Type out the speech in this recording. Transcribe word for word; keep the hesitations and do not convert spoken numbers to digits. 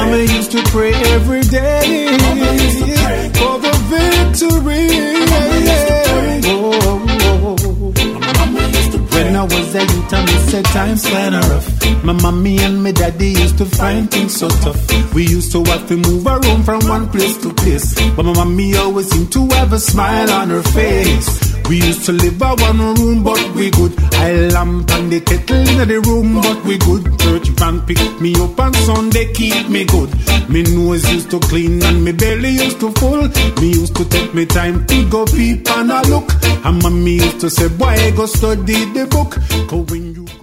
Mama used to pray every day for the victory. Oh, oh, oh. When I was a youth, I said times kinda rough. My mommy and my daddy used to find things so tough. We used to have to move around from one place to place, but my mommy always seemed to have a smile on her face. We used to live in one room, but we good. I lamp and the kettle in the room, but we good. Church van pick me up on Sunday, keep me good. Me nose used to clean and me belly used to full. Me used to take me time to go peep and a look. And mommy used to say, boy, go study the book. 'Cause when you